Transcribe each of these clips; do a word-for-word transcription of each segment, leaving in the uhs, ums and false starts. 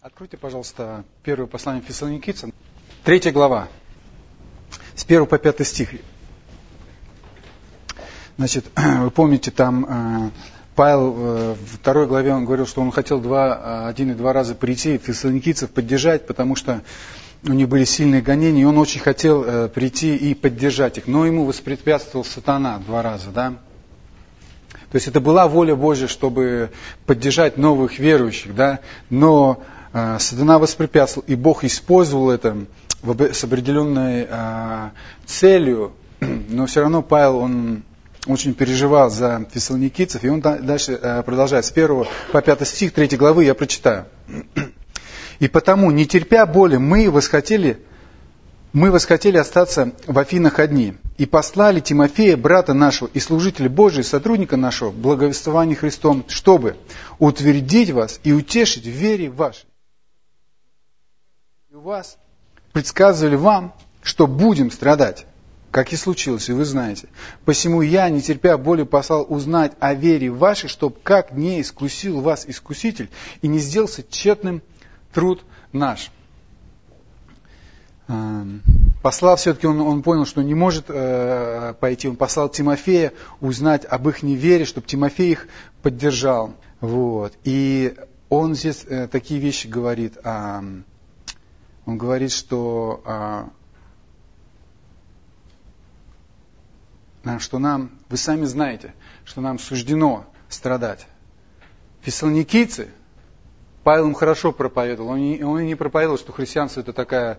Откройте, пожалуйста, первое послание Фессалоникийцам, третья глава, с первого по пятый стих. Значит, вы помните, там Павел во второй главе он говорил, что он хотел два, один и два раза прийти фессалоникийцев поддержать, потому что у них были сильные гонения, и он очень хотел прийти и поддержать их. Но ему воспрепятствовал сатана два раза, да. То есть это была воля Божья, чтобы поддержать новых верующих, да, но э, сатана воспрепятствовал, и Бог использовал это в, с определенной э, целью, но все равно Павел, он очень переживал за фессалоникийцев, и он дальше э, продолжает, с первого по пятый стих третьей главы я прочитаю. «И потому, не терпя боли, мы восхотели, мы восхотели остаться в Афинах одни, и послали Тимофея, брата нашего и служителя Божия, сотрудника нашего, в благовествовании Христом, чтобы утвердить вас и утешить в вере вашей. И у вас предсказывали вам, что будем страдать, как и случилось, и вы знаете. Посему я, не терпя боли, послал узнать о вере вашей, чтоб как не искусил вас искуситель, и не сделался тщетным труд наш». Послал все-таки, он, он понял, что не может э, пойти, он послал Тимофея узнать об их невере, чтобы Тимофей их поддержал. Вот. И он здесь э, такие вещи говорит. Э, он говорит, что, э, что нам, вы сами знаете, что нам суждено страдать. Фессалоникийцы, Павел им хорошо проповедовал, он не, он не проповедовал, что христианство это такая...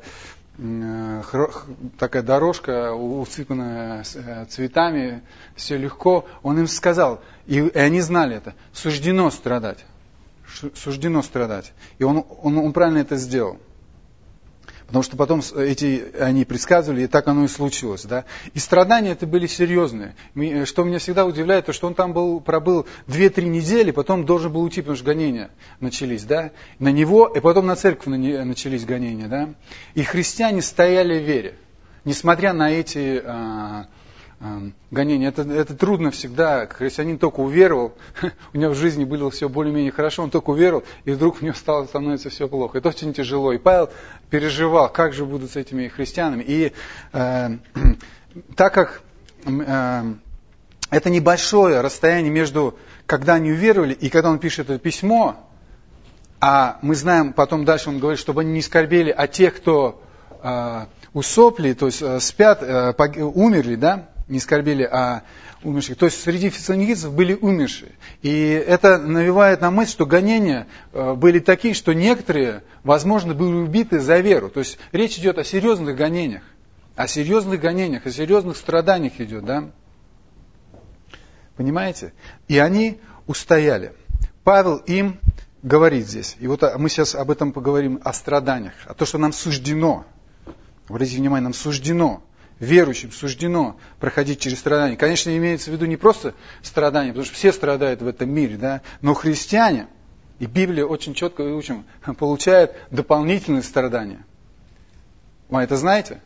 такая дорожка, усыпанная цветами, все легко. Он им сказал, и они знали это, суждено страдать. Суждено страдать. И он, он, он правильно это сделал. Потому что потом эти, они предсказывали, и так оно и случилось. Да? И страдания это были серьезные. Что меня всегда удивляет, то что он там был, пробыл две-три недели, потом должен был уйти, потому что гонения начались. Да? На него, и потом на церковь начались гонения. Да? И христиане стояли в вере, несмотря на эти а, а, гонения. Это, это трудно всегда. Христианин только уверовал, у него в жизни было все более-менее хорошо, он только уверовал, и вдруг у него стало становиться все плохо. Это очень тяжело. И Павел переживал, как же будут с этими христианами. И э, так как э, это небольшое расстояние между, когда они уверовали, и когда он пишет это письмо, а мы знаем, потом дальше он говорит, чтобы они не скорбели о тех, кто э, усопли, то есть э, спят, э, пог... умерли, да, не скорбели о умерших. То есть среди фессалоникийцев были умершие. И это навевает на мысль, что гонения были такие, что некоторые, возможно, были убиты за веру. То есть речь идет о серьезных гонениях. О серьезных гонениях, о серьезных страданиях идет, да? Понимаете? И они устояли. Павел им говорит здесь. И вот мы сейчас об этом поговорим, о страданиях. О том, что нам суждено. Обратите внимание, нам суждено. Верующим суждено проходить через страдания. Конечно, имеется в виду не просто страдания, потому что все страдают в этом мире, да? Но христиане, и Библия очень четко учим, получают дополнительные страдания. Вы это знаете?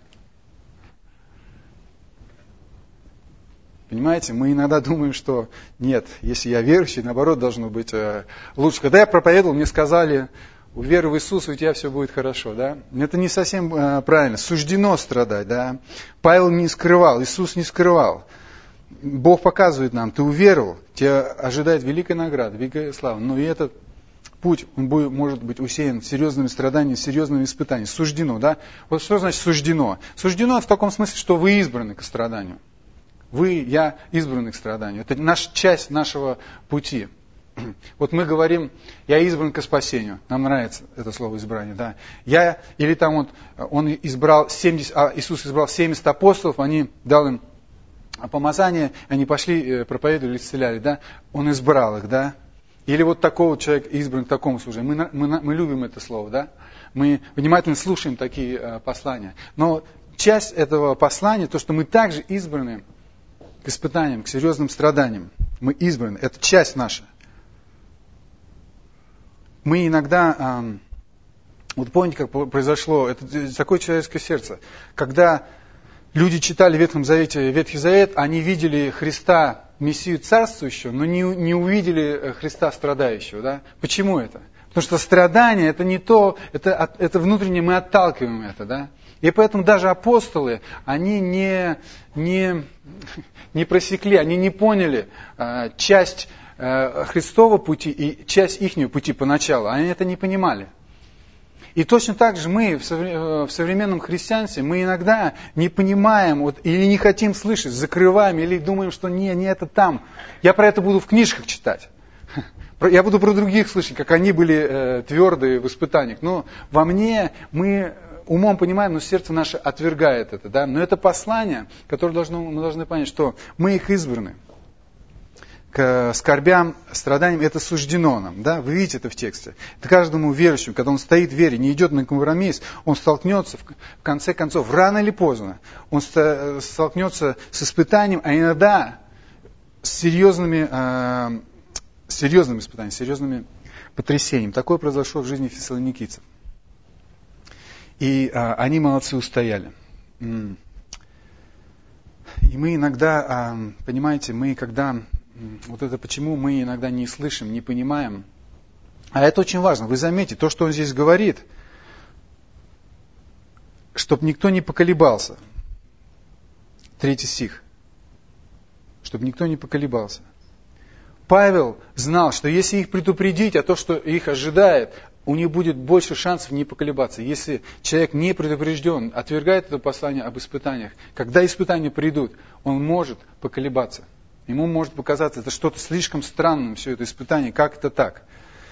Понимаете, мы иногда думаем, что нет, если я верующий, наоборот, должно быть лучше. Когда я проповедовал, мне сказали... Уверуй в Иисуса, у тебя все будет хорошо, да? Это не совсем э, правильно. Суждено страдать, да? Павел не скрывал, Иисус не скрывал. Бог показывает нам, ты уверовал, тебя ожидает великая награда, великая слава. Но и этот путь, он будет, может быть усеян серьезными страданиями, серьезными испытаниями. Суждено, да? Вот что значит суждено? Суждено в таком смысле, что вы избраны к страданию. Вы, я избраны к страданию. Это наша часть нашего пути. Вот мы говорим, я избран к спасению. Нам нравится это слово избрание, да. Я, или там вот, он избрал семьдесят, а Иисус избрал семьдесят апостолов, они дал им помазание, они пошли, проповедовали, исцеляли, да. Он избрал их, да. Или вот такого человека избран к такому служению. Мы, мы, мы любим это слово, да. Мы внимательно слушаем такие э, послания. Но часть этого послания, то, что мы также избраны к испытаниям, к серьезным страданиям. Мы избраны, это часть наша. Мы иногда, вот помните, как произошло, это такое человеческое сердце, когда люди читали в Ветхом Завете Ветхий Завет, они видели Христа, Мессию царствующего, но не, не увидели Христа страдающего. Да? Почему это? Потому что страдание это не то, это, это внутренне мы отталкиваем это, да. И поэтому даже апостолы, они не, не, не просекли, они не поняли э, часть э, Христова пути и часть ихнего пути поначалу. Они это не понимали. И точно так же мы в современном христианстве, мы иногда не понимаем вот, или не хотим слышать, закрываем, или думаем, что не, не это там. Я про это буду в книжках читать. Я буду про других слышать, как они были э, твердые в испытаниях. Но во мне мы умом понимаем, но сердце наше отвергает это. Да? Но это послание, которое должно, мы должны понять, что мы их избраны. К скорбям, страданиям это суждено нам. Да? Вы видите это в тексте. Это каждому верующему, когда он стоит в вере, не идет на компромисс, он столкнется, в конце концов, рано или поздно, он столкнется с испытанием, а иногда с серьезными, э, серьезными испытаниями, серьезными потрясениями. Такое произошло в жизни фессалоникийцев. И э, они молодцы, устояли. И мы иногда, э, понимаете, мы когда... Вот это почему мы иногда не слышим, не понимаем. А это очень важно. Вы заметите, то, что он здесь говорит, чтобы никто не поколебался. Третий стих. Чтобы никто не поколебался. Павел знал, что если их предупредить о том, что их ожидает, у них будет больше шансов не поколебаться. Если человек не предупрежден, отвергает это послание об испытаниях, когда испытания придут, он может поколебаться. Ему может показаться, это что-то слишком странным, все это испытание, как это так?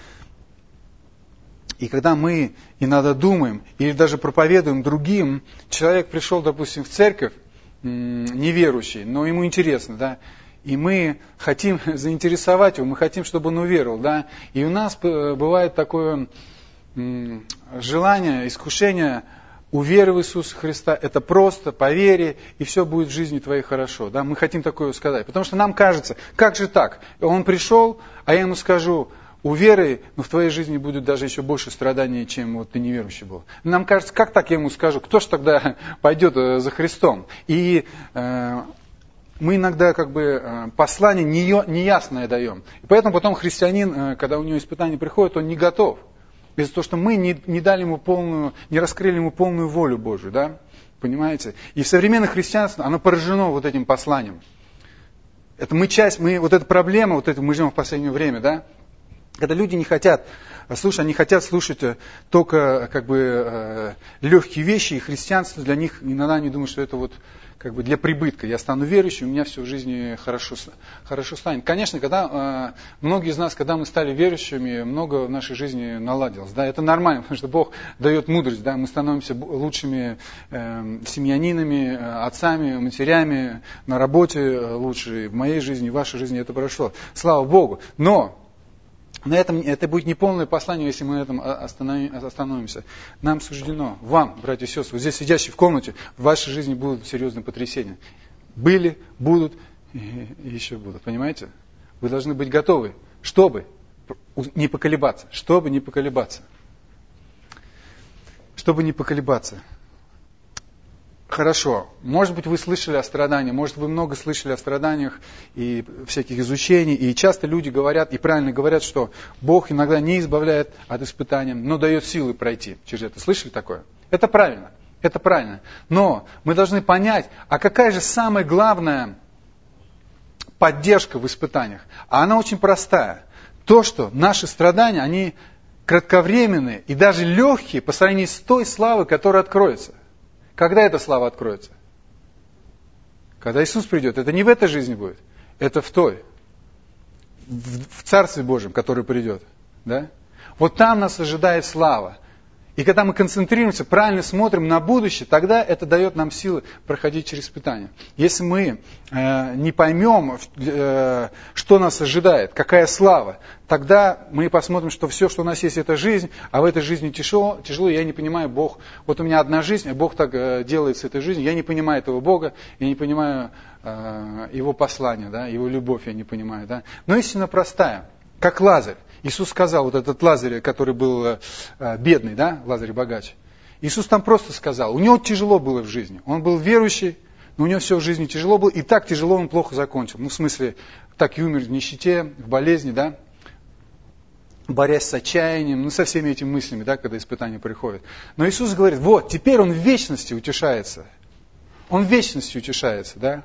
И когда мы иногда думаем, или даже проповедуем другим, человек пришел, допустим, в церковь, неверующий, но ему интересно, да, и мы хотим заинтересовать его, мы хотим, чтобы он уверовал, да, и у нас бывает такое желание, искушение, уверуй в Иисуса Христа, это просто, поверь, и все будет в жизни твоей хорошо. Да? Мы хотим такое сказать. Потому что нам кажется, как же так? Он пришел, а я ему скажу, уверуй, но в твоей жизни будет даже еще больше страданий, чем вот ты неверующий был. Нам кажется, как так я ему скажу? Кто ж тогда пойдет за Христом? И э, мы иногда как бы послание неясное даем. И поэтому потом христианин, когда у него испытания приходят, он не готов. Из-за того, что мы не, не дали ему полную, не раскрыли ему полную волю Божию, да? Понимаете? И в современном христианстве оно поражено вот этим посланием. Это мы часть, мы, вот эта проблема, вот это мы живем в последнее время, да? Когда люди не хотят слушать, они хотят слушать только как бы легкие вещи, и христианство для них иногда они думают, что это вот как бы для прибытка. Я стану верующим, у меня все в жизни хорошо, хорошо станет. Конечно, когда э, многие из нас, когда мы стали верующими, много в нашей жизни наладилось. Да, это нормально, потому что Бог дает мудрость. Да, мы становимся лучшими э, семьянинами, отцами, матерями, на работе лучше. В моей жизни, в вашей жизни это прошло. Слава Богу. Но на этом это будет неполное послание, если мы на этом остановимся. Нам суждено, вам, братья и сестры, вот здесь сидящие в комнате, в вашей жизни будут серьезные потрясения. Были, будут и еще будут. Понимаете? Вы должны быть готовы, чтобы не поколебаться. Чтобы не поколебаться. Чтобы не поколебаться. Хорошо. Может быть, вы слышали о страданиях, может, вы много слышали о страданиях и всяких изучений. И часто люди говорят, и правильно говорят, что Бог иногда не избавляет от испытаний, но дает силы пройти через это. Слышали такое? Это правильно. Это правильно. Но мы должны понять, а какая же самая главная поддержка в испытаниях? А она очень простая. То, что наши страдания, они кратковременные и даже легкие по сравнению с той славой, которая откроется. Когда эта слава откроется? Когда Иисус придет. Это не в этой жизни будет. Это в той. В, в Царстве Божьем, который придет. Да? Вот там нас ожидает слава. И когда мы концентрируемся, правильно смотрим на будущее, тогда это дает нам силы проходить через испытания. Если мы э, не поймем, э, что нас ожидает, какая слава, тогда мы посмотрим, что все, что у нас есть, это жизнь, а в этой жизни тяжело, тяжело, я не понимаю, Бог, вот у меня одна жизнь, а Бог так э, делает с этой жизнью, я не понимаю этого Бога, я не понимаю э, Его послания, да, Его любовь я не понимаю. Да. Но истина простая, как Лазарь. Иисус сказал, вот этот Лазарь, который был э, бедный, да, Лазарь богач. Иисус там просто сказал, у него тяжело было в жизни. Он был верующий, но у него все в жизни тяжело было, и так тяжело он плохо закончил. Ну, в смысле, так и умер в нищете, в болезни, да. борясь с отчаянием, ну, со всеми этими мыслями, да, когда испытания приходят. Но Иисус говорит, вот, теперь Он в вечности утешается. Он в вечности утешается, да.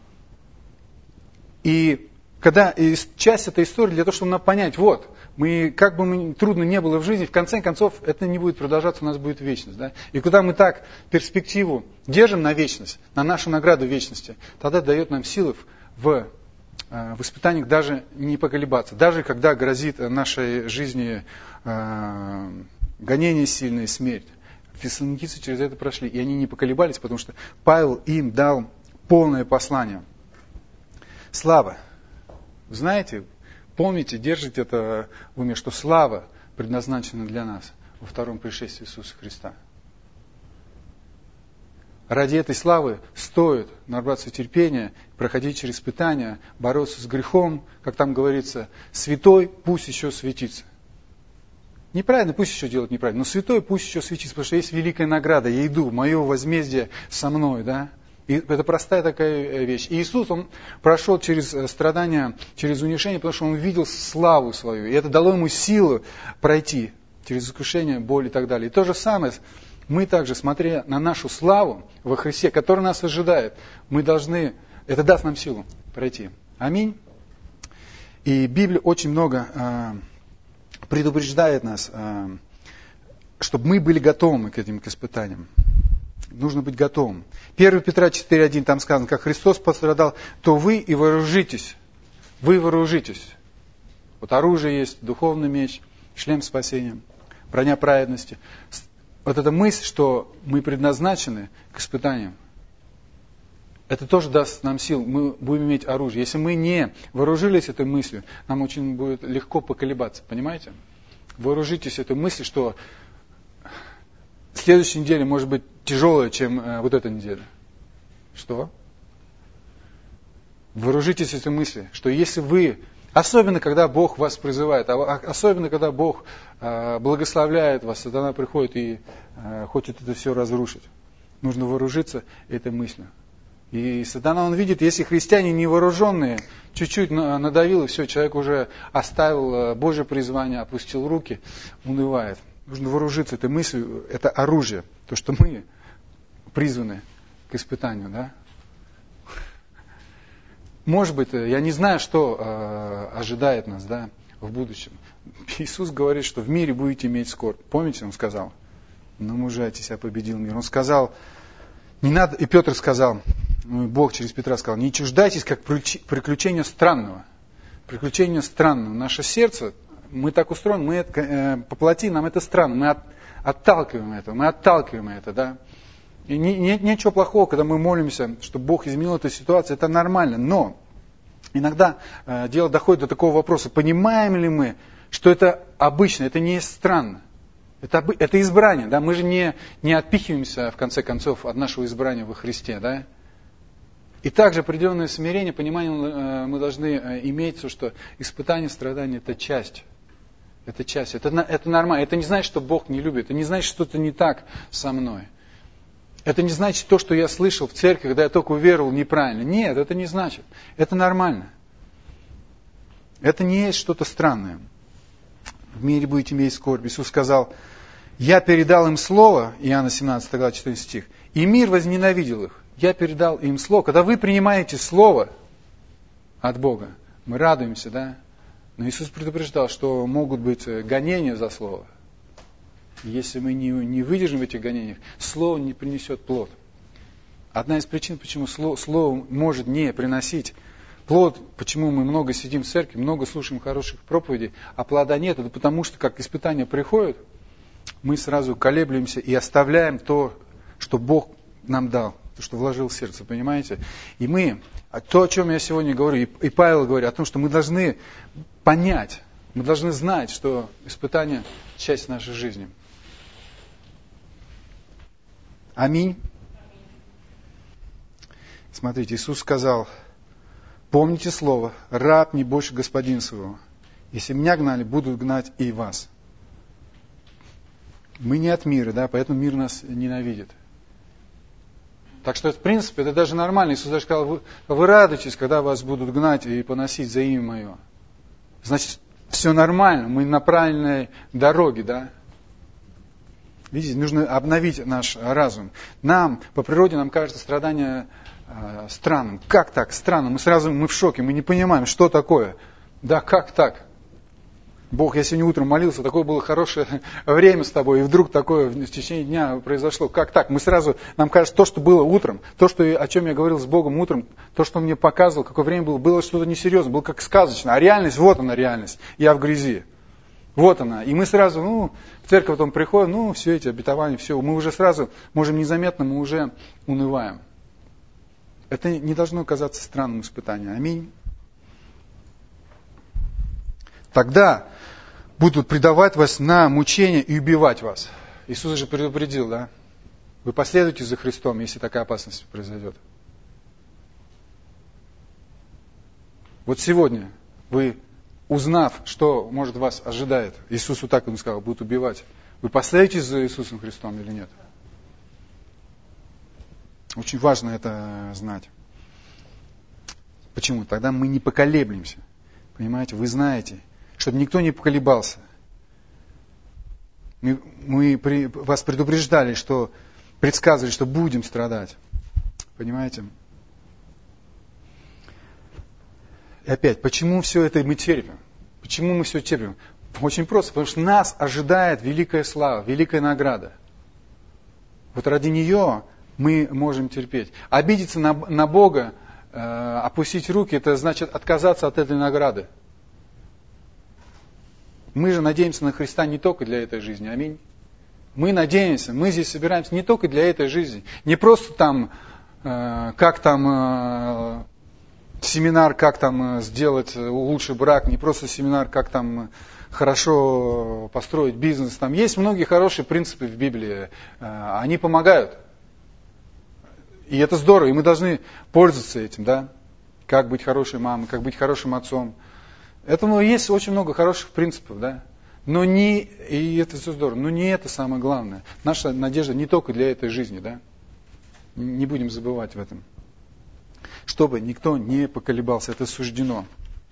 И когда часть этой истории для того, чтобы нам понять, вот, мы, как бы мы, трудно не было в жизни, в конце концов, это не будет продолжаться, у нас будет вечность. Да? И когда мы так перспективу держим на вечность, на нашу награду вечности, тогда дает нам силы в, в испытаниях даже не поколебаться. Даже когда грозит нашей жизни э, гонение сильное, смерть. Фессалоникийцы через это прошли, и они не поколебались, потому что Павел им дал полное послание. Слава. Вы знаете, помните, держите это в уме, что слава предназначена для нас во втором пришествии Иисуса Христа. Ради этой славы стоит набраться терпения, проходить через испытания, бороться с грехом, как там говорится, святой пусть еще светится. Неправильно, пусть еще делать неправильно, но святой пусть еще светится, потому что есть великая награда, я иду, мое возмездие со мной, да. И это простая такая вещь. И Иисус, Он прошел через страдания, через унижение, потому что Он видел славу свою. И это дало Ему силу пройти через искушение, боль и так далее. И то же самое, мы также, смотря на нашу славу во Христе, которая нас ожидает, мы должны, это даст нам силу пройти. Аминь. И Библия очень много э, предупреждает нас, э, чтобы мы были готовы к этим к испытаниям. Нужно быть готовым. первое Петра четыре один, там сказано, как Христос пострадал, то вы и вооружитесь. Вы вооружитесь. Вот оружие есть, духовный меч, шлем спасения, броня праведности. Вот эта мысль, что мы предназначены к испытаниям, это тоже даст нам сил. Мы будем иметь оружие. Если мы не вооружились этой мыслью, нам очень будет легко поколебаться. Понимаете? Вооружитесь этой мыслью, что следующая неделя может быть тяжелая, чем э, вот эта неделя. Что? Вооружитесь этой мыслью, что если вы, особенно когда Бог вас призывает, а особенно когда Бог э, благословляет вас, сатана приходит и э, хочет это все разрушить, нужно вооружиться этой мыслью. И сатана, он видит, если христиане невооруженные, чуть-чуть надавил, и все, человек уже оставил Божье призвание, опустил руки, унывает. Нужно вооружиться этой мыслью, это оружие, то, что мы призваны к испытанию, да? Может быть, я не знаю, что э, ожидает нас, да, в будущем. Иисус говорит, что в мире будете иметь скорбь. Помните, Он сказал? Но мужайтесь, я победил мир. Он сказал, не надо, и Петр сказал, Бог через Петра сказал, не чуждайтесь, как приключения странного. Приключения странного. Наше сердце, мы так устроены, мы это, э, по плоти нам это странно, мы от, отталкиваем это, мы отталкиваем это, да. И не, нет ничего плохого, когда мы молимся, чтобы Бог изменил эту ситуацию, это нормально. Но иногда э, дело доходит до такого вопроса, понимаем ли мы, что это обычно, это не странно. Это, это избрание, да, мы же не, не отпихиваемся, в конце концов, от нашего избрания во Христе, да. И также определенное смирение, понимание э, мы должны э, иметь, что испытание, страдание – это часть. Это часть, это, это нормально. Это не значит, что Бог не любит, это не значит, что что-то не так со мной. Это не значит то, что я слышал в церкви, когда я только уверовал неправильно. Нет, это не значит. Это нормально. Это не есть что-то странное. В мире будете иметь скорбь. Иисус сказал, я передал им слово, Иоанна семнадцатая глава, четырнадцатый стих, и мир возненавидел их. Я передал им слово. Когда вы принимаете слово от Бога, мы радуемся, да? Но Иисус предупреждал, что могут быть гонения за слово. Если мы не, не выдержим в этих гонениях, слово не принесет плод. Одна из причин, почему слово, слово может не приносить плод, почему мы много сидим в церкви, много слушаем хороших проповедей, а плода нет, это потому что, как испытания приходят, мы сразу колеблемся и оставляем то, что Бог нам дал, то, что вложил в сердце, понимаете? И мы, то, о чем я сегодня говорю, и Павел говорит, о том, что мы должны понять, мы должны знать, что испытание – часть нашей жизни. Аминь. Смотрите, Иисус сказал, помните слово, раб не больше господина своего. Если меня гнали, будут гнать и вас. Мы не от мира, да, поэтому мир нас ненавидит. Так что, в принципе, это даже нормально. Иисус даже сказал, вы, вы радуетесь, когда вас будут гнать и поносить за имя Мое. Значит, все нормально, мы на правильной дороге, да? Видите, нужно обновить наш разум. Нам, по природе, нам кажется страдание э, странным. Как так? Странно. Мы сразу мы в шоке, мы не понимаем, что такое. Да, как так? Бог, я сегодня утром молился, такое было хорошее время с тобой, и вдруг такое в течение дня произошло. Как так? Мы сразу, нам кажется, то, что было утром, то, что, о чем я говорил с Богом утром, то, что он мне показывал, какое время было, было что-то несерьезное, было как сказочно. А реальность, вот она реальность. Я в грязи. Вот она. И мы сразу, ну, в церковь потом приходим, ну, все эти обетования, все. Мы уже сразу, можем незаметно, мы уже унываем. Это не должно казаться странным испытанием. Аминь. Тогда будут предавать вас на мучения и убивать вас. Иисус же предупредил, да? Вы последуете за Христом, если такая опасность произойдет. Вот сегодня вы, узнав, что, может, вас ожидает, Иисусу так он сказал, будут убивать. Вы последуете за Иисусом Христом или нет? Очень важно это знать. Почему? Тогда мы не поколеблемся. Понимаете? Вы знаете, чтобы никто не поколебался. Мы, мы при, вас предупреждали, что предсказывали, что будем страдать. Понимаете? И опять, почему все это мы терпим? Почему мы все терпим? Очень просто, потому что нас ожидает великая слава, великая награда. Вот ради нее мы можем терпеть. Обидеться на, на Бога, э, опустить руки, это значит отказаться от этой награды. Мы же надеемся на Христа не только для этой жизни. Аминь. Мы надеемся, мы здесь собираемся не только для этой жизни. Не просто там, э, как там э, семинар, как там сделать лучший брак, не просто семинар, как там хорошо построить бизнес. Там есть многие хорошие принципы в Библии. Э, они помогают. И это здорово, и мы должны пользоваться этим, да? Как быть хорошей мамой, как быть хорошим отцом. Этому есть очень много хороших принципов, да? Но не, и это все здорово, но не это самое главное. Наша надежда не только для этой жизни, да? Не будем забывать в этом. Чтобы никто не поколебался, это суждено.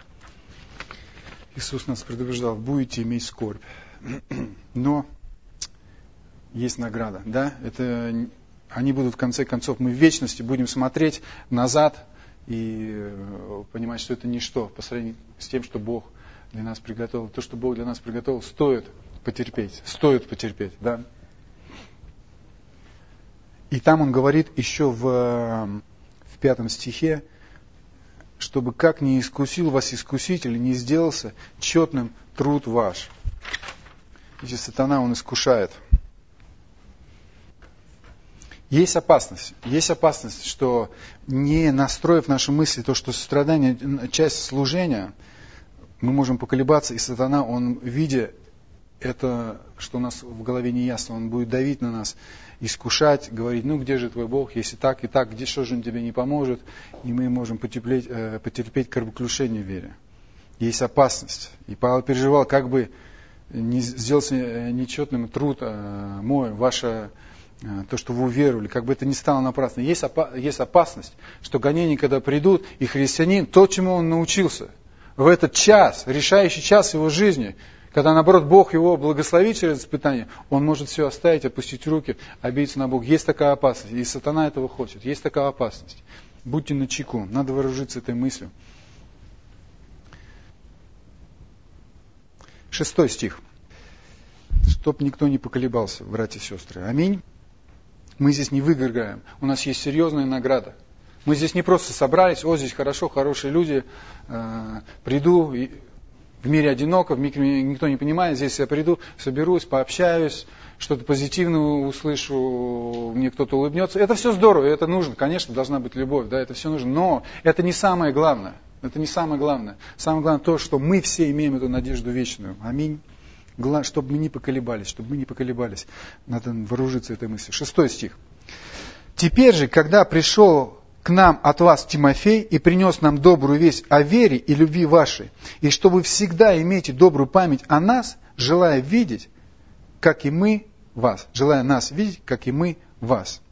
Иисус нас предупреждал, будете иметь скорбь. Но есть награда, да? Это, они будут в конце концов, мы в вечности будем смотреть назад и понимать, что это ничто по сравнению с тем, что Бог для нас приготовил. То, что Бог для нас приготовил, стоит потерпеть. Стоит потерпеть, да. И там он говорит еще в, в пятом стихе, чтобы как не искусил вас искуситель, не сделался тщетным труд ваш. Видите, сатана, он искушает. Есть опасность. Есть опасность, что не настроив наши мысли, то, что страдание, часть служения, мы можем поколебаться, и сатана, он, видя это, что у нас в голове не ясно, он будет давить на нас, искушать, говорить, ну где же твой Бог, если так и так, где что же он тебе не поможет, и мы можем потерпеть, потерпеть кораблекрушение в вере. Есть опасность. И Павел переживал, как бы не сделался нечетным труд мой, ваше то, что вы уверовали, как бы это ни стало напрасно. Есть, опа- есть опасность, что гонения, когда придут, и христианин, то, чему он научился, в этот час, решающий час его жизни, когда, наоборот, Бог его благословит через испытание, он может все оставить, опустить руки, обидеться на Бога. Есть такая опасность, и сатана этого хочет. Есть такая опасность. Будьте начеку, надо вооружиться этой мыслью. Шестой стих. Чтоб никто не поколебался, братья и сестры. Аминь. Мы здесь не в игры играем. У нас есть серьезная награда. Мы здесь не просто собрались, о, здесь хорошо, хорошие люди, э, приду, и в мире одиноко, в мире никто не понимает, здесь я приду, соберусь, пообщаюсь, что-то позитивное услышу, мне кто-то улыбнется. Это все здорово, это нужно, конечно, должна быть любовь, да, это все нужно, но это не самое главное. Это не самое главное. Самое главное то, что мы все имеем эту надежду вечную. Аминь. Главное, чтобы мы не поколебались, чтобы мы не поколебались. Надо вооружиться этой мыслью. Шестой стих. «Теперь же, когда пришел к нам от вас Тимофей и принес нам добрую весть о вере и любви вашей, и что вы всегда имеете добрую память о нас, желая видеть, как и мы вас, желая нас видеть, как и мы вас».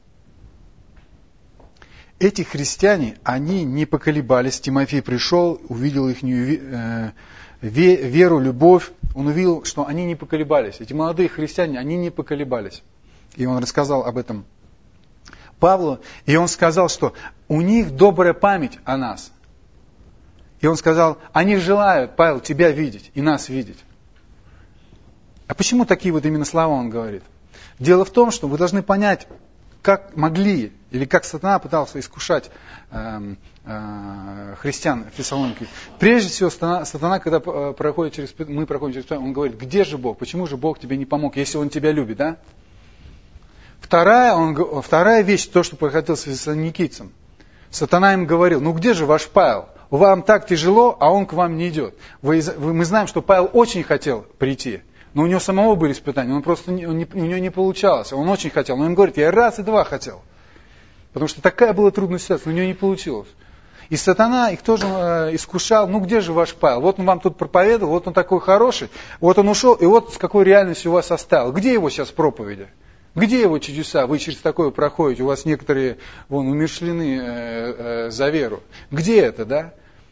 Эти христиане, они не поколебались. Тимофей пришел, увидел их веру, любовь. Он увидел, что они не поколебались. Эти молодые христиане, они не поколебались. И он рассказал об этом Павлу. И он сказал, что у них добрая память о нас. И он сказал, они желают, Павел, тебя видеть и нас видеть. А почему такие вот именно слова он говорит? Дело в том, что вы должны понять, как могли, или как сатана пытался искушать э, э, христиан в Фессалонике. Прежде всего, сатана, сатана когда проходит через, мы проходим через он говорит, где же Бог? Почему же Бог тебе не помог, если Он тебя любит, да? Вторая, он, вторая вещь, то, что происходило с фессалоникийцем. Сатана им говорил, ну где же ваш Павел? Вам так тяжело, а он к вам не идет. Вы, вы, мы знаем, что Павел очень хотел прийти. Но у него самого были испытания, он просто не, он не, у него не получалось. Он очень хотел, но он говорит, я раз и два хотел. Потому что такая была трудная ситуация, но у него не получилось. И сатана их тоже э, искушал, ну где же ваш Павел? Вот он вам тут проповедовал, вот он такой хороший, вот он ушел, и вот с какой реальностью у вас оставил. Где его сейчас проповеди? Где его чудеса? Вы через такое проходите, у вас некоторые вон, умершлены э, э, за веру. Где это, да?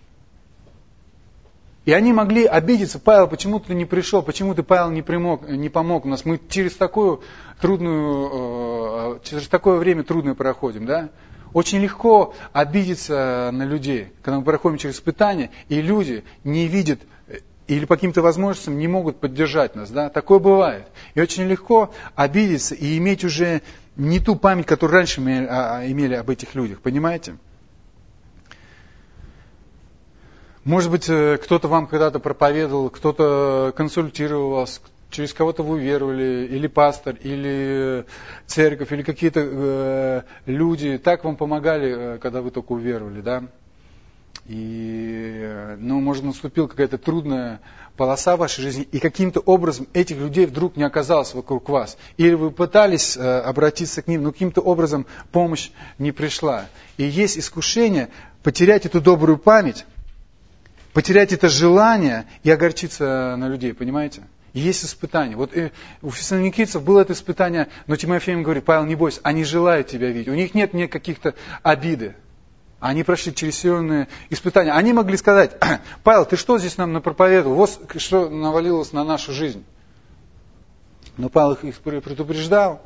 И они могли обидеться, Павел, почему ты не пришел, почему ты, Павел, не, примог, не помог у нас. Мы через такую трудную, через такое время трудное проходим, да? Очень легко обидеться на людей, когда мы проходим через испытания, и люди не видят или по каким-то возможностям не могут поддержать нас, да? Такое бывает. И очень легко обидеться и иметь уже не ту память, которую раньше мы имели об этих людях, понимаете? Может быть, кто-то вам когда-то проповедовал, кто-то консультировал вас, через кого-то вы уверовали, или пастор, или церковь, или какие-то э, люди так вам помогали, когда вы только уверовали, да? И, ну, может, наступила какая-то трудная полоса в вашей жизни, и каким-то образом этих людей вдруг не оказалось вокруг вас. Или вы пытались э, обратиться к ним, но каким-то образом помощь не пришла. И есть искушение потерять эту добрую память, потерять это желание и огорчиться на людей, понимаете? И есть испытание. Вот у фессалоникийцев было это испытание, но Тимофей им говорит, Павел, не бойся, они желают тебя видеть. У них нет ни каких-то обиды. Они прошли через сильные испытания. Они могли сказать, Павел, ты что здесь нам напроповедовал? Вот что навалилось на нашу жизнь. Но Павел их предупреждал.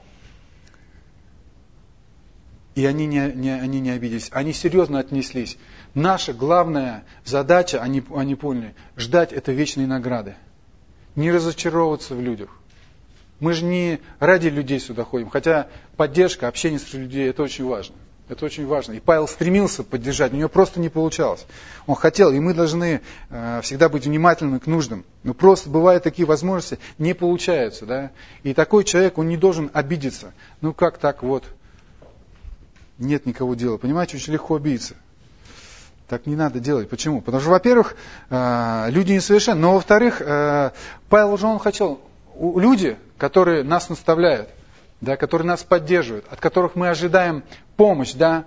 И они не, не, они не обиделись. Они серьезно отнеслись. Наша главная задача, они, они поняли, ждать это вечной награды. Не разочаровываться в людях. Мы же не ради людей сюда ходим. Хотя поддержка, общение с людьми, это очень важно. Это очень важно. И Павел стремился поддержать, у него просто не получалось. Он хотел, и мы должны э, всегда быть внимательными к нуждам. Но просто бывают такие возможности, не получаются. Да? И такой человек, он не должен обидеться. Ну как так вот? Нет никого дела. Понимаете, очень легко обидеться. Так не надо делать. Почему? Потому что, во-первых, люди несовершенны, но, во-вторых, Павел же он хотел, люди, которые нас наставляют, да, которые нас поддерживают, от которых мы ожидаем помощь, да,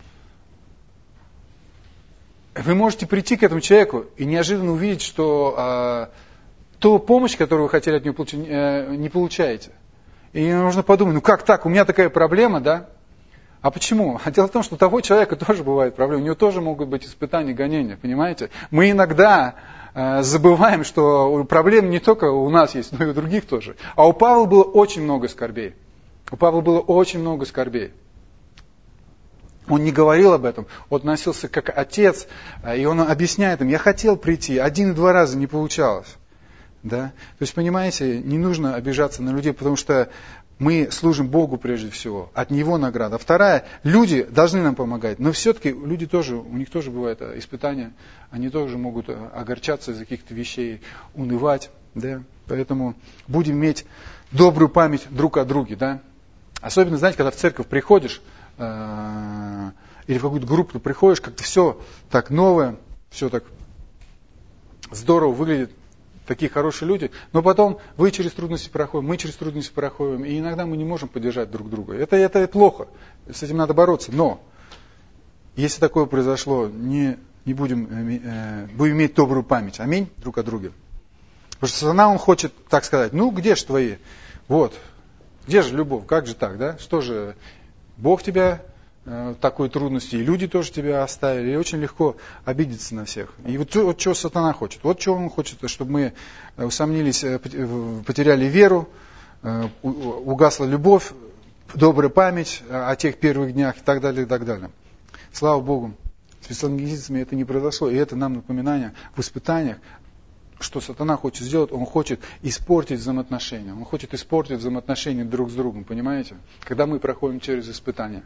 вы можете прийти к этому человеку и неожиданно увидеть, что ту помощь, которую вы хотели от него получить, не получаете. И нужно подумать, ну как так, у меня такая проблема, да? А почему? А дело в том, что у того человека тоже бывают проблемы, у него тоже могут быть испытания, гонения, понимаете? Мы иногда э, забываем, что проблемы не только у нас есть, но и у других тоже. А у Павла было очень много скорбей. У Павла было очень много скорбей. Он не говорил об этом, он относился как отец, и он объясняет им, я хотел прийти, один и два раза не получалось. Да? То есть, понимаете, не нужно обижаться на людей, потому что мы служим Богу прежде всего, от Него награда. Вторая, люди должны нам помогать, но все-таки люди тоже, у них тоже бывают испытания, они тоже могут огорчаться из-за каких-то вещей, унывать, да? Поэтому будем иметь добрую память друг о друге, да? Особенно, знаете, когда в церковь приходишь, э- или в какую-то группу приходишь, как-то все так новое, все так здорово выглядит, такие хорошие люди, но потом вы через трудности проходим, мы через трудности проходим, и иногда мы не можем поддержать друг друга. Это, это плохо, с этим надо бороться, но если такое произошло, не, не будем, э, будем иметь добрую память, аминь, друг о друге. Потому что сатана, он хочет так сказать, ну где же твои, вот, где же любовь, как же так, да, что же, Бог тебя э, такой трудности, и люди тоже тебя оставили, и очень легко обидеться на всех. И вот, вот что сатана хочет. Вот что он хочет, чтобы мы усомнились, потеряли веру, э, угасла любовь, добрая память о тех первых днях и так далее, и так далее. Слава Богу, с фессалоникийцами это не произошло, и это нам напоминание в испытаниях, что сатана хочет сделать, он хочет испортить взаимоотношения, он хочет испортить взаимоотношения друг с другом, понимаете? Когда мы проходим через испытания.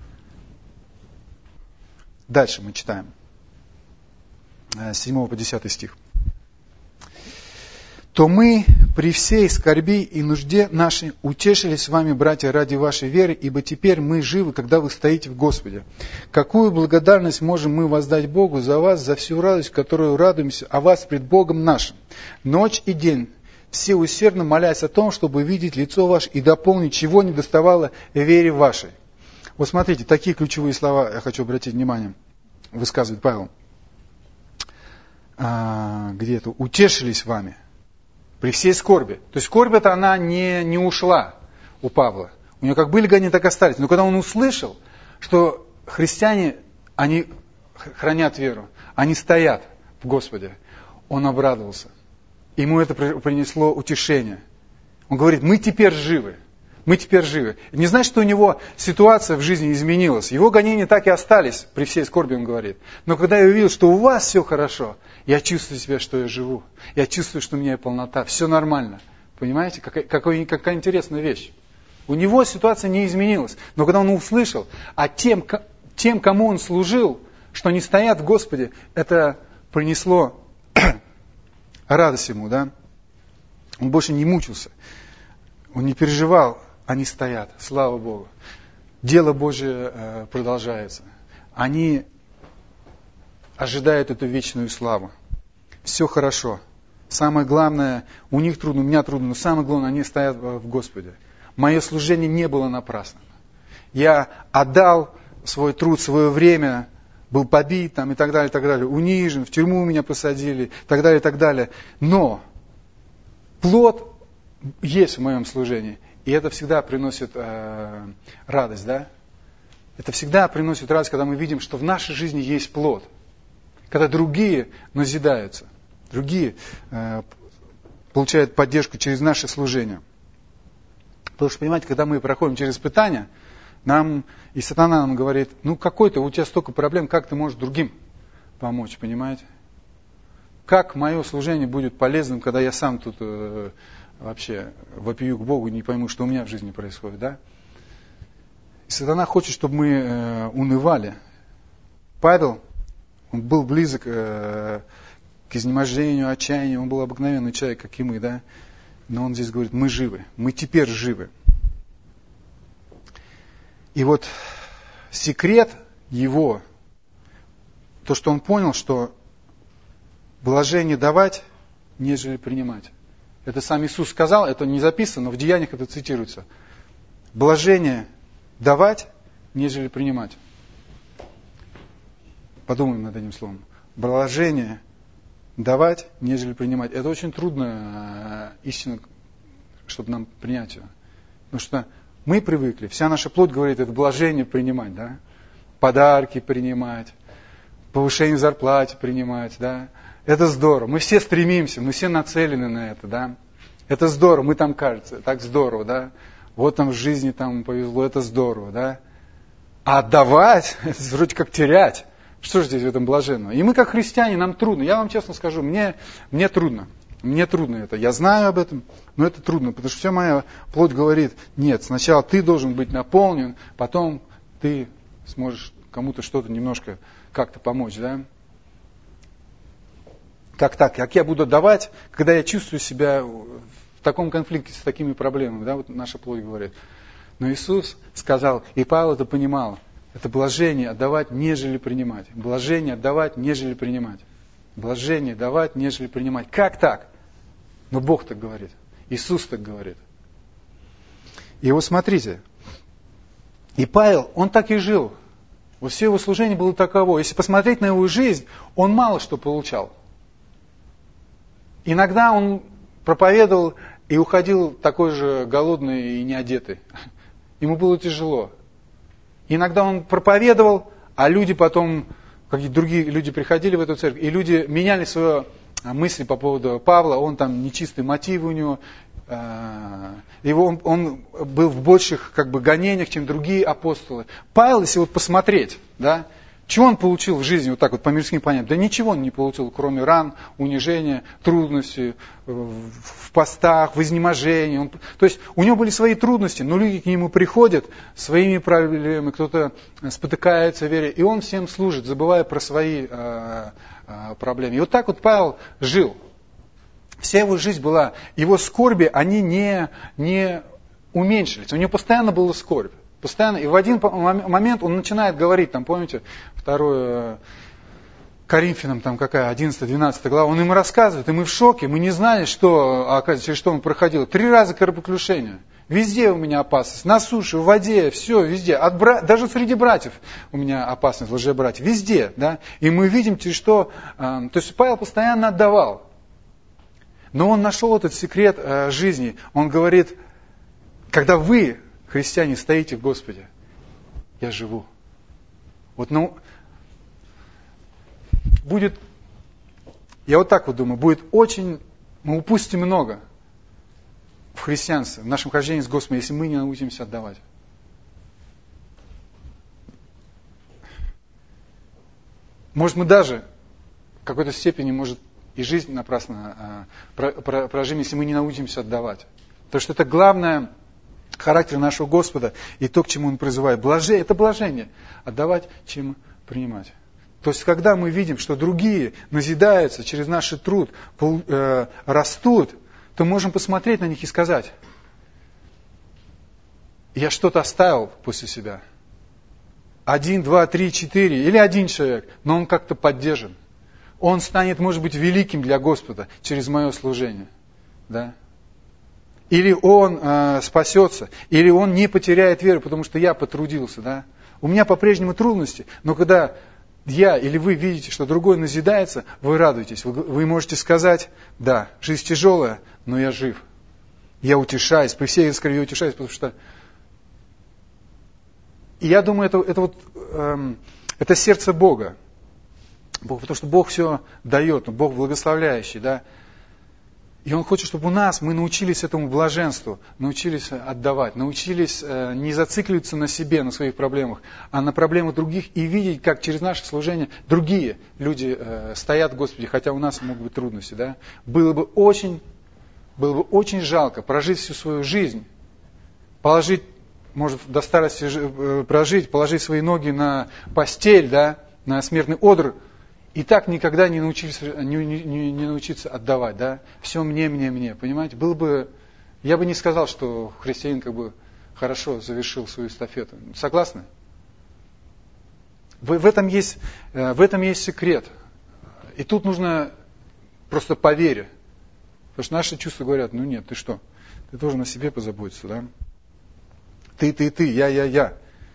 Дальше мы читаем, с седьмого по десятый стих. То мы при всей скорби и нужде нашей утешились с вами, братья, ради вашей веры, ибо теперь мы живы, когда вы стоите в Господе. Какую благодарность можем мы воздать Богу за вас, за всю радость, которую радуемся о вас пред Богом нашим? Ночь и день, все усердно молясь о том, чтобы видеть лицо ваше и дополнить, чего не доставало вере вашей. Вот смотрите, такие ключевые слова я хочу обратить внимание, высказывает Павел. А, где это? Утешились вами. При всей скорби. То есть скорбь это она не, не ушла у Павла. У него как были гони, так и остались. Но когда он услышал, что христиане, они хранят веру, они стоят в Господе, он обрадовался. Ему это принесло утешение. Он говорит, мы теперь живы. Мы теперь живы. Не значит, что у него ситуация в жизни изменилась. Его гонения так и остались, при всей скорби, он говорит. Но когда я увидел, что у вас все хорошо, я чувствую себя, что я живу. Я чувствую, что у меня полнота. Все нормально. Понимаете, какая, какая, какая интересная вещь. У него ситуация не изменилась. Но когда он услышал, а тем, тем, кому он служил, что они стоят в Господе, это принесло радость ему, да? Он больше не мучился. Он не переживал. Они стоят, слава Богу. Дело Божие э, продолжается. Они ожидают эту вечную славу. Все хорошо. Самое главное, у них трудно, у меня трудно, но самое главное, они стоят в Господе. Мое служение не было напрасным. Я отдал свой труд, свое время, был побит там, и так далее, и так далее, унижен, в тюрьму меня посадили, и так далее, и так далее. Но плод есть в моем служении. И это всегда приносит э, радость, да? Это всегда приносит радость, когда мы видим, что в нашей жизни есть плод. Когда другие назидаются, другие э, получают поддержку через наше служение. Потому что, понимаете, когда мы проходим через испытания, нам и сатана нам говорит, ну какой-то, у тебя столько проблем, как ты можешь другим помочь, понимаете? Как мое служение будет полезным, когда я сам тут... Э, вообще вопию к Богу, не пойму, что у меня в жизни происходит, да? И сатана хочет, чтобы мы э, унывали. Павел, он был близок э, к изнеможению, отчаянию, он был обыкновенный человек, как и мы, да? Но он здесь говорит, мы живы, мы теперь живы. И вот секрет его, то, что он понял, что блажение давать, нежели принимать. Это сам Иисус сказал, это не записано, но в Деяниях это цитируется. Блажение давать, нежели принимать. Подумаем над этим словом. Блажение давать, нежели принимать. Это очень трудная истина, чтобы нам принять ее. Потому что мы привыкли, вся наша плоть говорит, это блажение принимать, да? Подарки принимать, повышение зарплаты принимать, да? Это здорово. Мы все стремимся, мы все нацелены на это, да. Это здорово, мы там, кажется, так здорово, да. Вот там в жизни там повезло, это здорово, да. А отдавать, это вроде как терять. Что же здесь в этом блаженного? И мы, как христиане, нам трудно. Я вам честно скажу, мне, мне трудно. Мне трудно это. Я знаю об этом, но это трудно, потому что вся моя плоть говорит, нет, сначала ты должен быть наполнен, потом ты сможешь кому-то что-то немножко как-то помочь, да. Как так? Как я буду давать, когда я чувствую себя в таком конфликте с такими проблемами? Да, вот наша плоть говорит. Но Иисус сказал, и Павел это понимал, это блажение отдавать, нежели принимать. Блажение отдавать, нежели принимать. Блажение давать, нежели принимать. Как так? Но Бог так говорит. Иисус так говорит. И вот смотрите. И Павел, он так и жил. Вот все его служение было таково. Если посмотреть на его жизнь, он мало что получал. Иногда он проповедовал и уходил такой же голодный и неодетый. Ему было тяжело. Иногда он проповедовал, а люди потом, какие-то другие люди приходили в эту церковь, и люди меняли свою мысли по поводу Павла, он там нечистые мотивы у него, его, он, он был в больших как бы гонениях, чем другие апостолы. Павел, если вот посмотреть, да, чего он получил в жизни, вот так вот по мирским понятиям? Да ничего он не получил, кроме ран, унижения, трудностей, в постах, в изнеможении. Он, то есть у него были свои трудности, но люди к нему приходят своими проблемами, кто-то спотыкается в вере, и он всем служит, забывая про свои э, э, проблемы. И вот так вот Павел жил. Вся его жизнь была, его скорби, они не, не уменьшились, у него постоянно была скорбь. Постоянно. И в один момент он начинает говорить, там, помните, второе Коринфянам, там какая, одиннадцатая-двенадцатая глава, он им рассказывает, и мы в шоке, мы не знали, что, оказывается, через что он проходил. Три раза кораблекрушение. Везде у меня опасность. На суше, в воде, все, везде. От бра... Даже среди братьев у меня опасность, лжебратьев. Везде, да. И мы видим, через что... Э, то есть Павел постоянно отдавал. Но он нашел этот секрет э, жизни. Он говорит, когда вы... Христиане, стоите в Господе, я живу. Вот, ну, будет, я вот так вот думаю, будет очень, мы упустим много в христианстве, в нашем хождении с Господом, если мы не научимся отдавать. Может, мы даже в какой-то степени, может, и жизнь напрасно прожим, если мы не научимся отдавать. Потому что это главное... Характер нашего Господа и то, к чему Он призывает. Блаже, это блажение. Отдавать, чем принимать. То есть, когда мы видим, что другие назидаются через наш труд, э, растут, то можем посмотреть на них и сказать, я что-то оставил после себя. Один, два, три, четыре, или один человек, но он как-то поддержан. Он станет, может быть, великим для Господа через мое служение. Да? Или он э, спасется, или он не потеряет веру, потому что я потрудился. Да? У меня по-прежнему трудности, но когда я или вы видите, что другой назидается, вы радуетесь. Вы, вы можете сказать, да, жизнь тяжелая, но я жив. Я утешаюсь, при всей скорее утешаюсь, потому что... И я думаю, это, это, вот, э, это сердце Бога. Бог, потому что Бог все дает, Бог благословляющий, да. И Он хочет, чтобы у нас мы научились этому блаженству, научились отдавать, научились э, не зацикливаться на себе, на своих проблемах, а на проблемах других и видеть, как через наше служение другие люди э, стоят в Господе, хотя у нас могут быть трудности. Да? Было бы очень, было бы очень жалко прожить всю свою жизнь, положить, может, до старости э, прожить, положить свои ноги на постель, да, на смертный одр, и так никогда не научиться, не, не, не научиться отдавать, да? Все мне, мне, мне, понимаете? Был бы, я бы не сказал, что христианин как бы хорошо завершил свою эстафету. Согласны? В, в, этом есть, в этом есть секрет. И тут нужно просто по вере. Потому что наши чувства говорят, ну нет, ты что? Ты должен о себе позаботиться, да? Ты, ты, ты, я, я, я.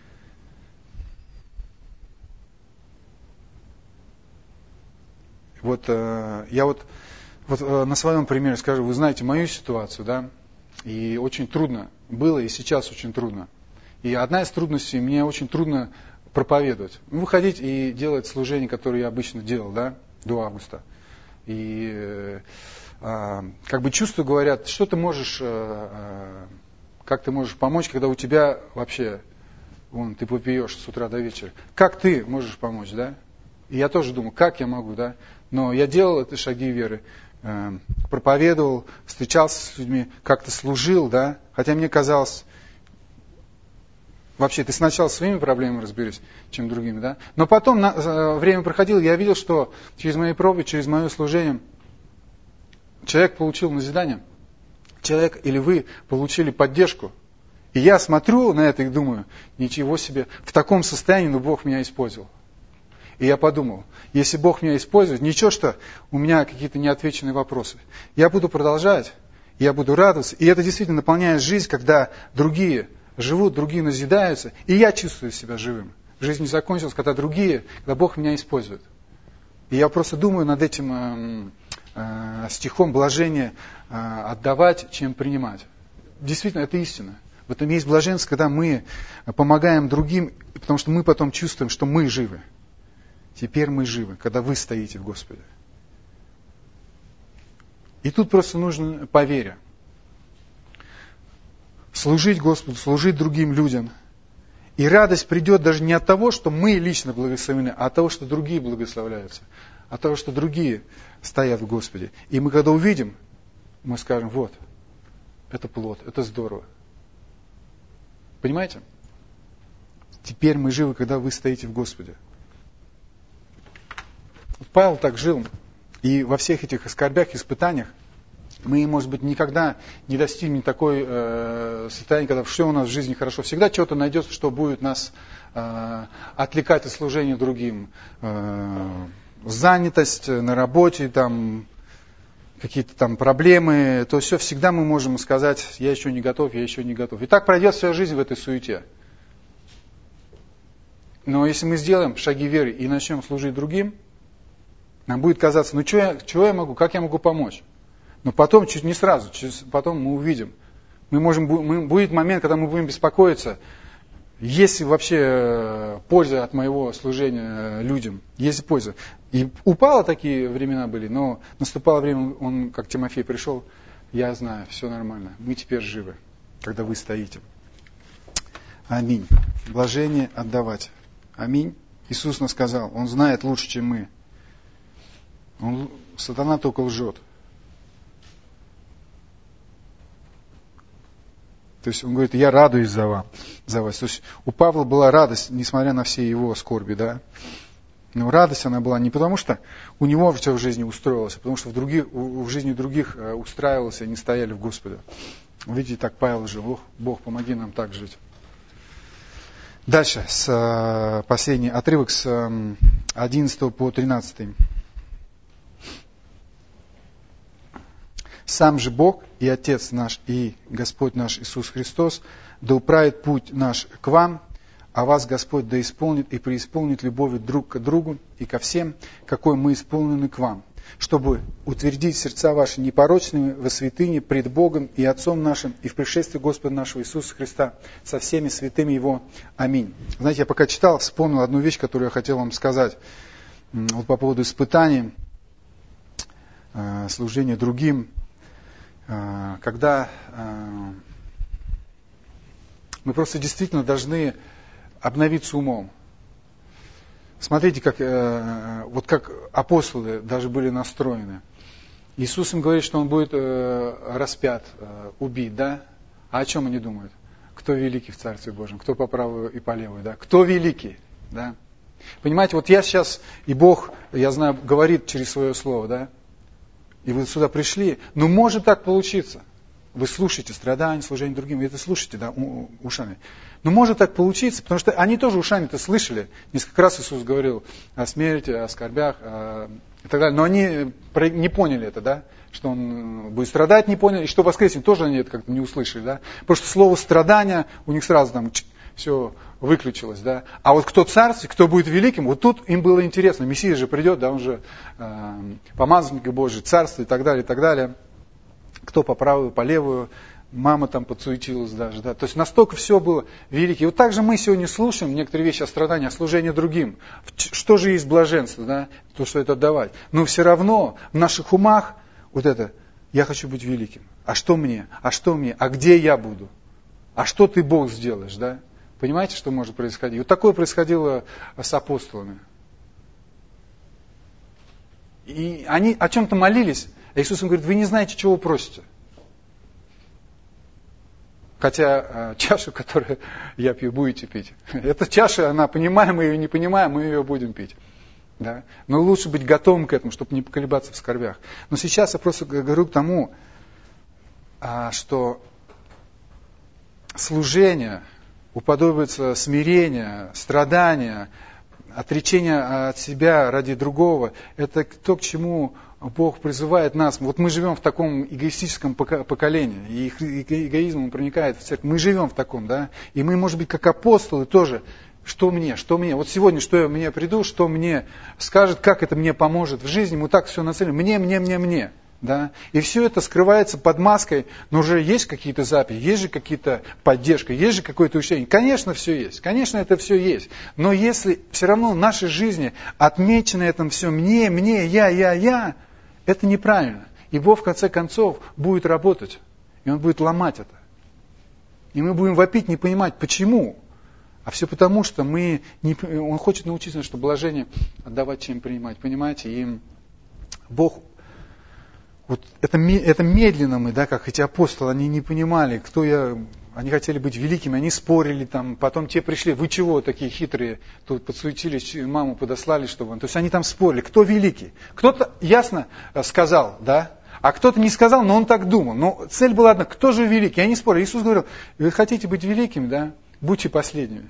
Вот э, я вот, вот э, на своем примере скажу, вы знаете мою ситуацию, да, и очень трудно было, и сейчас очень трудно. И одна из трудностей, мне очень трудно проповедовать. Выходить и делать служение, которое я обычно делал, да, до августа. И э, э, как бы чувства говорят, что ты можешь, э, э, как ты можешь помочь, когда у тебя вообще, вон, ты попьешь с утра до вечера. Как ты можешь помочь, да? И я тоже думаю, как я могу, да? Но я делал эти шаги веры, э, проповедовал, встречался с людьми, как-то служил, да? Хотя мне казалось, вообще ты сначала своими проблемами разберись, чем другими, да? Но потом на, э, время проходило, я видел, что через мои проповеди, через мое служение человек получил назидание, человек или вы получили поддержку. И я смотрю на это и думаю, ничего себе, в таком состоянии, но Бог меня использовал. И я подумал, если Бог меня использует, ничего, что у меня какие-то неотвеченные вопросы. Я буду продолжать, я буду радоваться. И это действительно наполняет жизнь, когда другие живут, другие назидаются. И я чувствую себя живым. Жизнь не закончилась, когда другие, когда Бог меня использует. И я просто думаю над этим э, э, стихом блажение э, отдавать, чем принимать. Действительно, это истина. В этом есть блаженство, когда мы помогаем другим, потому что мы потом чувствуем, что мы живы. Теперь мы живы, когда вы стоите в Господе. И тут просто нужно по вере. Служить Господу, служить другим людям. И радость придет даже не от того, что мы лично благословены, а от того, что другие благословляются. От того, что другие стоят в Господе. И мы когда увидим, мы скажем, вот, это плод, это здорово. Понимаете? Теперь мы живы, когда вы стоите в Господе. Павел так жил. И во всех этих скорбях, испытаниях, мы, может быть, никогда не достигнем такой э, состояния, когда все у нас в жизни хорошо. Всегда что-то найдется, что будет нас э, отвлекать от служения другим. Э, занятость на работе, там, какие-то там проблемы. То все всегда мы можем сказать, я еще не готов, я еще не готов. И так пройдет вся жизнь в этой суете. Но если мы сделаем шаги веры и начнем служить другим, нам будет казаться, ну что я, чего я могу, как я могу помочь? Но потом, чуть не сразу, через, потом мы увидим. Мы можем, мы, будет момент, когда мы будем беспокоиться, есть ли вообще польза от моего служения людям, есть ли польза. И у Павла такие времена были, но наступало время, он, как Тимофей пришел, я знаю, все нормально, мы теперь живы, когда вы стоите. Аминь. Блажение отдавать. Аминь. Иисус нам сказал, Он знает лучше, чем мы. Он, сатана только лжет. То есть он говорит, я радуюсь за вас, за вас. То есть у Павла была радость, несмотря на все его скорби, да. Но радость она была не потому, что у него все в жизни устроилось, а потому что в, других, в жизни других устраивалось, и они стояли в Господе. Видите, так Павел жил. Ох, Бог, помоги нам так жить. Дальше, с, последний отрывок с одиннадцатого по тринадцатый. Сам же Бог и Отец наш, и Господь наш Иисус Христос, да управит путь наш к вам, а вас Господь да исполнит и преисполнит любовью друг к другу и ко всем, какой мы исполнены к вам, чтобы утвердить сердца ваши непорочными во святыне пред Богом и Отцом нашим и в пришествии Господа нашего Иисуса Христа со всеми святыми Его. Аминь. Знаете, я пока читал, вспомнил одну вещь, которую я хотел вам сказать вот по поводу испытаний, служения другим. Когда мы просто действительно должны обновиться умом. Смотрите, как, вот как апостолы даже были настроены. Иисус им говорит, что Он будет распят, убит, да? А о чем они думают? Кто великий в Царстве Божьем? Кто по правую и по левую, да? Кто великий, да? Понимаете, вот я сейчас, и Бог, я знаю, говорит через свое слово, да? И вы сюда пришли, но может так получиться. Вы слушаете страдания, служение другим, вы это слушаете, да, ушами. Но может так получиться, потому что они тоже ушами-то слышали. Несколько раз Иисус говорил о смерти, о скорбях о... и так далее. Но они не поняли это, да, что Он будет страдать, не поняли, и что воскреснет, тоже они это как-то не услышали, да. Потому что слово страдания у них сразу там все выключилось, да. А вот кто царствие, кто будет великим, вот тут им было интересно. Мессия же придет, да, он же э, помазанник Божий, царство и так далее, и так далее. Кто по правую, по левую, мама там подсуетилась даже, да. То есть настолько все было великим. И вот так же мы сегодня слушаем некоторые вещи о страдании, о служении другим. Что же есть блаженство, да, то, что это отдавать. Но все равно в наших умах вот это, я хочу быть великим. А что мне? А что мне? А где я буду? А что ты, Бог, сделаешь, да? Понимаете, что может происходить? Вот такое происходило с апостолами. И они о чем-то молились, а Иисус им говорит, вы не знаете, чего вы просите. Хотя чашу, которую я пью, будете пить. Эта чаша, она, понимаем мы ее, не понимаем, мы ее будем пить. Да? Но лучше быть готовым к этому, чтобы не поколебаться в скорбях. Но сейчас я просто говорю к тому, что служение уподобится смирение, страдания, отречение от себя ради другого. Это то, к чему Бог призывает нас. Вот мы живем в таком эгоистическом поколении, и эгоизм проникает в церковь. Мы живем в таком, да. И мы, может быть, как апостолы тоже. Что мне, что мне? Вот сегодня, что я мне приду, что мне скажет, как это мне поможет в жизни. Мы так все нацелим. Мне, мне, мне, мне. Да? И все это скрывается под маской, но уже есть какие-то заповеди, есть же какие-то поддержка, есть же какое-то учение. Конечно, все есть, конечно, это все есть. Но если все равно в нашей жизни отмечено это все мне, мне, я, я, я, это неправильно. И Бог в конце концов будет работать, и Он будет ломать это. И мы будем вопить, не понимать, почему. А все потому, что мы не, Он хочет научиться нас, что блажение отдавать, чем принимать. Понимаете? И Бог... Вот это, это медленно мы, да, как эти апостолы, они не понимали, кто я, они хотели быть великими, они спорили там, потом те пришли, вы чего такие хитрые, тут подсуетились, маму подослали, чтобы... То есть они там спорили, кто великий. Кто-то ясно сказал, да, а кто-то не сказал, но он так думал. Но цель была одна, кто же великий? Они спорили. Иисус говорил, вы хотите быть великими, да, будьте последними.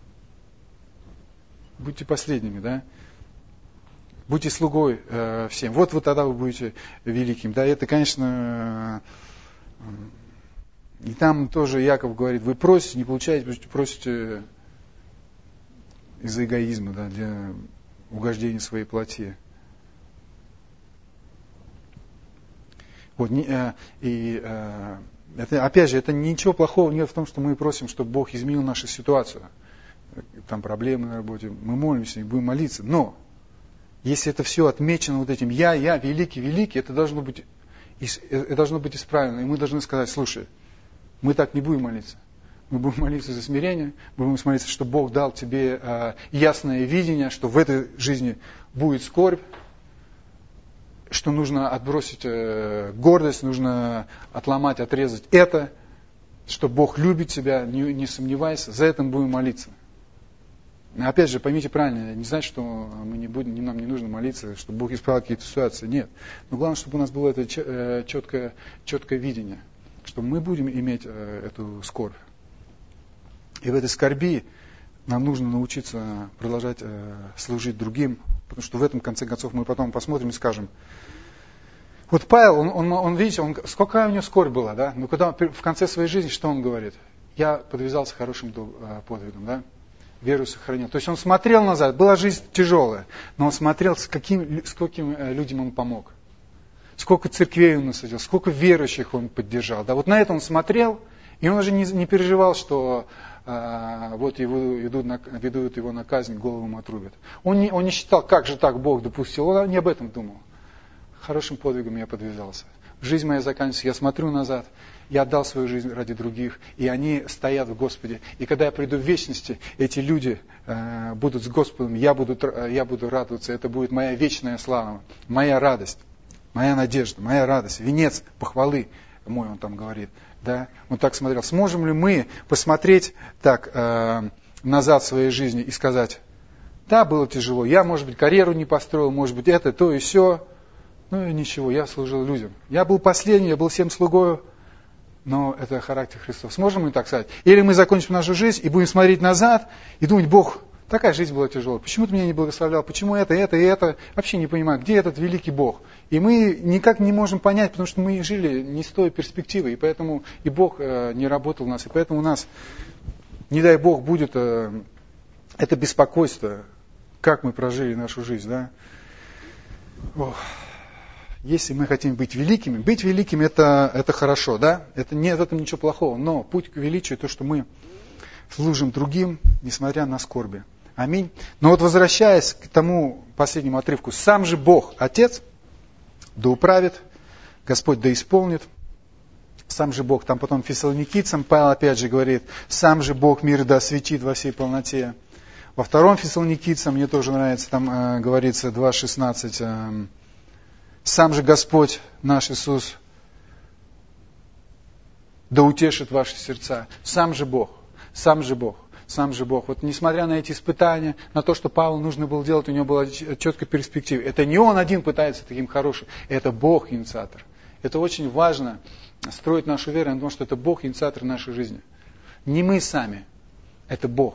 Будьте последними, да. Будьте слугой э, всем. Вот, вот тогда вы будете великим. Да, это, конечно, э, и там тоже Яков говорит, вы просите, не получаете, потому что просите из-за эгоизма, да, для угождения своей плоти. Вот, не, э, и э, это, опять же, это ничего плохого нет в том, что мы просим, чтобы Бог изменил нашу ситуацию. Там проблемы на работе, мы молимся и будем молиться, но если это все отмечено вот этим «я, я, великий, великий», это должно быть, это должно быть исправлено. И мы должны сказать, слушай, мы так не будем молиться. Мы будем молиться за смирение, мы будем молиться, что Бог дал тебе э, ясное видение, что в этой жизни будет скорбь, что нужно отбросить э, гордость, нужно отломать, отрезать это, что Бог любит тебя, не, не сомневайся, за это мы будем молиться. Опять же, поймите правильно, не значит, что мы не будем, нам не нужно молиться, чтобы Бог исправил какие-то ситуации. Нет. Но главное, чтобы у нас было это четкое, четкое видение, что мы будем иметь эту скорбь. И в этой скорби нам нужно научиться продолжать служить другим, потому что в этом, в конце концов, мы потом посмотрим и скажем. Вот Павел, он, он, он видите, он, сколько у него скорбь была, да? Но когда он, в конце своей жизни, что он говорит? Я подвязался хорошим подвигом, да? Веру сохранил. То есть он смотрел назад, была жизнь тяжелая, но он смотрел, с каким, скольким людям он помог. Сколько церквей он насадил, сколько верующих он поддержал. Да, вот на это он смотрел, и он уже не, не переживал, что а, вот его, ведут, на, ведут его на казнь, голову ему отрубят. Он не, он не считал, как же так Бог допустил, он не об этом думал. Хорошим подвигом я подвязался. Жизнь моя заканчивается, я смотрю назад, я отдал свою жизнь ради других, и они стоят в Господе. И когда я приду в вечности, эти люди э, будут с Господом, я буду, я буду радоваться, это будет моя вечная слава, моя радость, моя надежда, моя радость, венец похвалы мой, он там говорит. Да? Он так смотрел. Сможем ли мы посмотреть так э, назад в своей жизни и сказать, да, было тяжело, я, может быть, карьеру не построил, может быть, это, то и все. Ну и ничего, я служил людям. Я был последний, я был всем слугою, но это характер Христов. Сможем мы так сказать? Или мы закончим нашу жизнь и будем смотреть назад и думать, Бог, такая жизнь была тяжелая, почему ты меня не благословлял, почему это, это и это, вообще не понимаю, где этот великий Бог? И мы никак не можем понять, потому что мы жили не с той перспективой, и поэтому и Бог э, не работал у нас, и поэтому у нас, не дай Бог, будет э, это беспокойство, как мы прожили нашу жизнь, да? Ох. Если мы хотим быть великими, быть великими это, это хорошо, да? Это нет в этом ничего плохого, но путь к величию то, что мы служим другим, несмотря на скорби. Аминь. Но вот возвращаясь к тому последнему отрывку, сам же Бог, Отец, да управит, Господь да исполнит, сам же Бог, там потом Фессалоникийцам Павел опять же говорит, сам же Бог мир да осветит во всей полноте. Во втором Фессалоникийцам, мне тоже нравится, там э, говорится два шестнадцать, э, сам же Господь наш Иисус да утешит ваши сердца. Сам же Бог, сам же Бог, сам же Бог. Вот несмотря на эти испытания, на то, что Павлу нужно было делать, у него была четкая перспектива. Это не он один пытается таким хорошим, это Бог инициатор. Это очень важно строить нашу веру, потому что это Бог инициатор нашей жизни. Не мы сами, это Бог.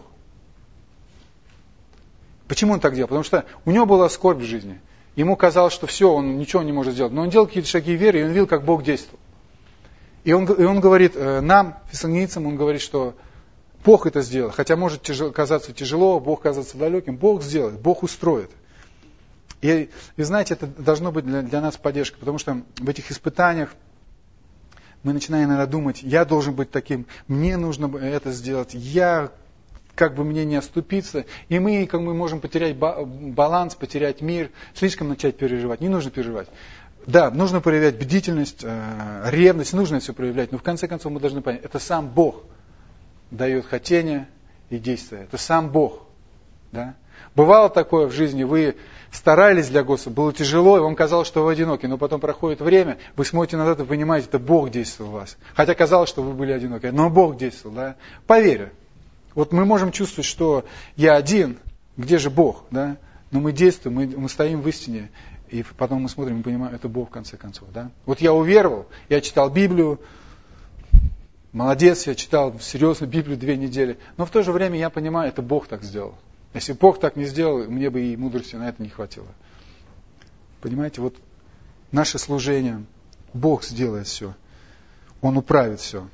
Почему он так делал? Потому что у него была скорбь в жизни. Ему казалось, что все, он ничего не может сделать. Но он делал какие-то шаги веры, и он видел, как Бог действовал. И он, и он говорит нам, фессалоникийцам, он говорит, что Бог это сделал. Хотя может тяжело, казаться тяжело, Бог казаться далеким. Бог сделает, Бог устроит. И, и знаете, это должно быть для, для нас поддержкой, потому что в этих испытаниях мы начинаем иногда думать, я должен быть таким, мне нужно это сделать, я, как бы мне не оступиться. И мы, как мы можем потерять баланс, потерять мир, слишком начать переживать. Не нужно переживать. Да, нужно проявлять бдительность, ревность, нужно это все проявлять, но в конце концов мы должны понять, это сам Бог дает хотение и действие. Это сам Бог. Да? Бывало такое в жизни, вы старались для Господа, было тяжело, и вам казалось, что вы одиноки, но потом проходит время, вы смотрите назад и понимаете, это Бог действовал в вас. Хотя казалось, что вы были одиноки, но Бог действовал. Да? По вере. Вот мы можем чувствовать, что я один, где же Бог? Да? Но мы действуем, мы, мы стоим в истине, и потом мы смотрим и понимаем, это Бог в конце концов. Да? Вот я уверовал, я читал Библию, молодец, я читал серьезно Библию две недели, но в то же время я понимаю, это Бог так сделал. Если Бог так не сделал, мне бы и мудрости на это не хватило. Понимаете, вот наше служение, Бог сделает все. Он управит все.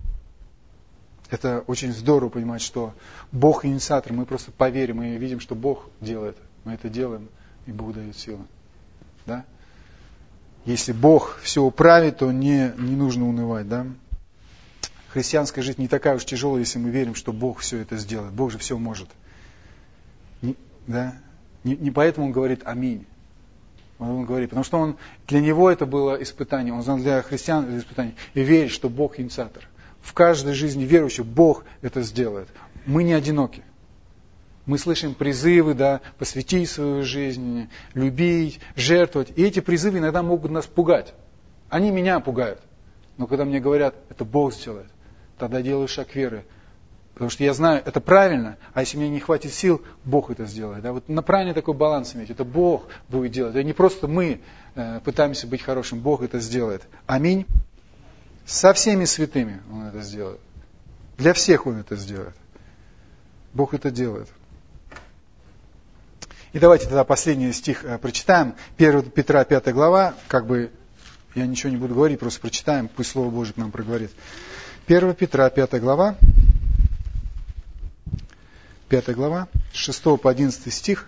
Это очень здорово понимать, что Бог инициатор, мы просто поверим и видим, что Бог делает. Мы это делаем, и Бог дает силы. Да? Если Бог все управит, то не, не нужно унывать. Да? Христианская жизнь не такая уж тяжелая, если мы верим, что Бог все это сделает. Бог же все может. Не, да? не, не поэтому Он говорит «Аминь». Он говорит, потому что он, для него это было испытание, он знал для христиан это испытание, и верит, что Бог инициатор. В каждой жизни верующего Бог это сделает. Мы не одиноки. Мы слышим призывы, да, посвятить свою жизнь, любить, жертвовать. И эти призывы иногда могут нас пугать. Они меня пугают. Но когда мне говорят, это Бог сделает, тогда делаю шаг веры. Потому что я знаю, это правильно, а если мне не хватит сил, Бог это сделает. Да? Вот на правильный такой баланс иметь, это Бог будет делать. Это не просто мы э, пытаемся быть хорошим, Бог это сделает. Аминь. Со всеми святыми Он это сделает. Для всех Он это сделает. Бог это делает. И давайте тогда последний стих э, прочитаем. первое Петра, пятая глава. Как бы я ничего не буду говорить, просто прочитаем, пусть Слово Божие к нам проговорит. первое Петра, пятая глава. пятая глава, с шестого по одиннадцатый стих.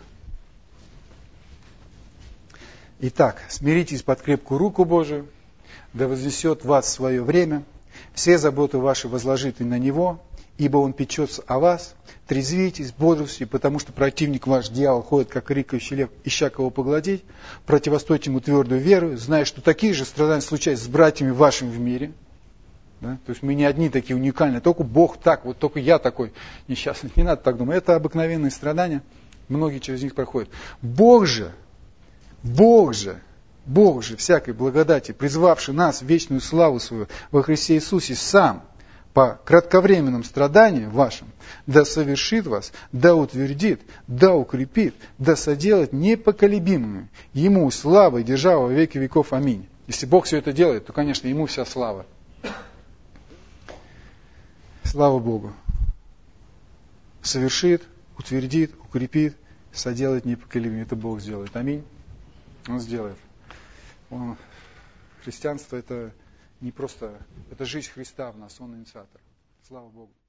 Итак, смиритесь под крепкую руку Божию, да вознесет вас в свое время, все заботы ваши возложите на Него, ибо Он печется о вас, трезвитесь, бодрствуйте, потому что противник ваш, дьявол, ходит, как рыкающий лев, ища кого погладить, противостойте ему твердую веру, зная, что такие же страдания случаются с братьями вашими в мире. Да? То есть мы не одни такие уникальные, только Бог так, вот только я такой несчастный. Не надо так думать. Это обыкновенные страдания, многие через них проходят. Бог же, Бог же, Бог же всякой благодати, призвавший нас в вечную славу свою во Христе Иисусе сам, по кратковременным страданиям вашим, да совершит вас, да утвердит, да укрепит, да соделает непоколебимыми. Ему слава и держава во веки веков. Аминь. Если Бог все это делает, то, конечно, Ему вся слава. Слава Богу. Совершит, утвердит, укрепит, соделает непоколебимым. Это Бог сделает. Аминь. Он сделает. Он... Христианство это не просто, это жизнь Христа в нас, Он инициатор. Слава Богу.